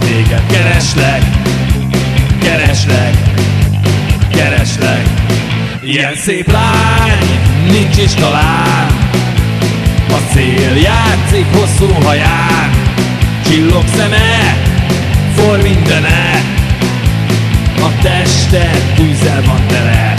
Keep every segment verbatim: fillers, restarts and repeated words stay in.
téged kereslek, kereslek, kereslek. Ilyen szép lány nincs is talán, a szél játszik hosszú haján, csillog szeme, for mindene, a tested tűzzel van tele.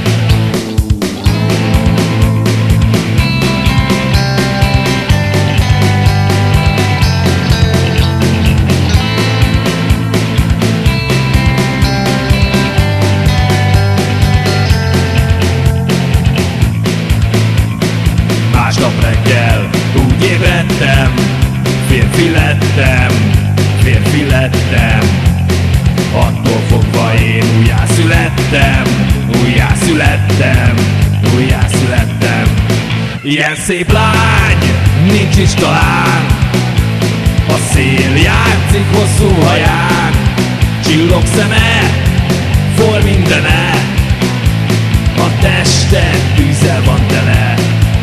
Másnap reggel úgy ébredtem, férfi lettem, férfi lettem. Attól fogva én újjászülettem, újjászülettem, újjászülettem. Ilyen szép lány nincs is talán, a szél játszik hosszú haján, csillog szeme, for mindene, a tested tűzzel van tele.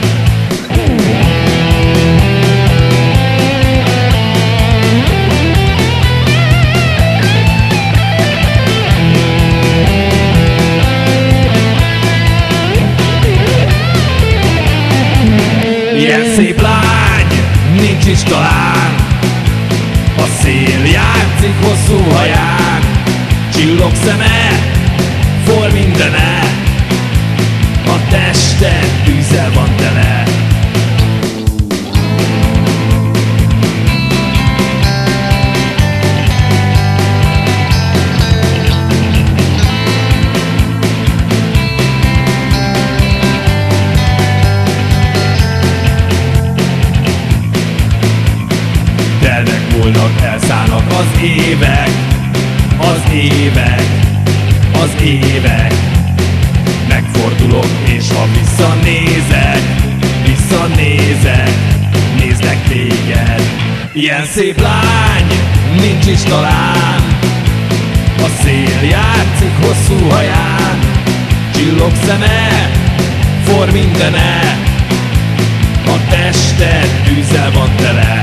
Ilyen szép lány nincs is talán, a szél játszik hosszú haján, csillog szeme, for mindene, a tested tűzzel van tele. Telnek, múlnak, elszállnak az évek, az évek, az évek. Megfordulok, és ha visszanézek, visszanézek, nézlek téged. Ilyen szép lány nincs is talán, a szél játszik hosszú haján, csillog szeme, for mindene, a tested tűzzel van tele.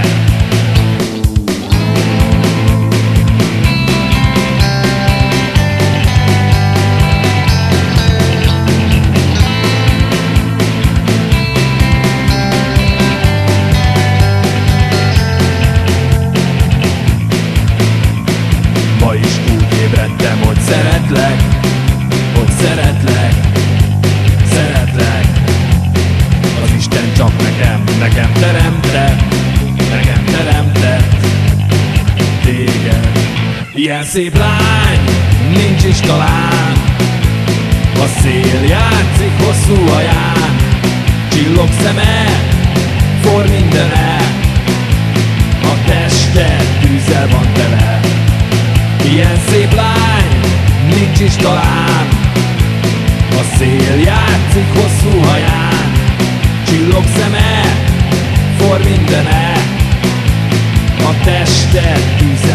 Ma is úgy ébredtem, hogy szeretlek, hogy szeretlek, szeretlek. Az Isten csak nekem, nekem teremtett, nekem teremtett téged. Ilyen szép lány nincs is talán, a szél játszik hosszú haján, csillog szeme, for mindene, a tested tűzzel van tele. Ilyen szép lány nincs is talán, a szél játszik hosszú haján, csillog szeme, for mindene, a tested tűzzel